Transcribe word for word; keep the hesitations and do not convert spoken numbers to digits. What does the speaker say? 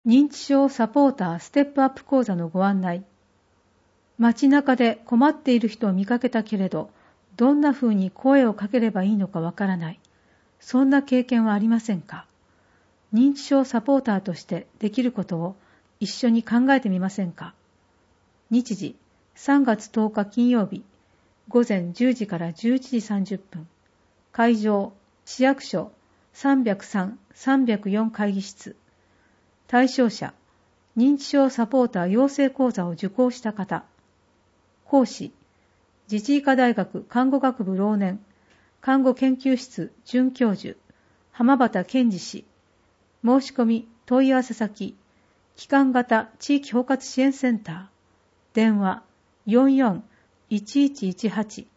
認知症サポーターステップアップ講座のご案内。街中で困っている人を見かけたけれど、どんな風に声をかければいいのかわからない。そんな経験はありませんか？認知症サポーターとしてできることを一緒に考えてみませんか？日時さんがつとおか金曜日、午前じゅうじからじゅういちじさんじゅっぷん。会場、市役所さんびゃくさん、さんびゃくよん会議室。対象者、認知症サポーター養成講座を受講した方。講師、自治医科大学看護学部老年看護研究室准教授浜端健二氏。申し込み問い合わせ先、機関型地域包括支援センター。電話 よんよんいちいちいちはち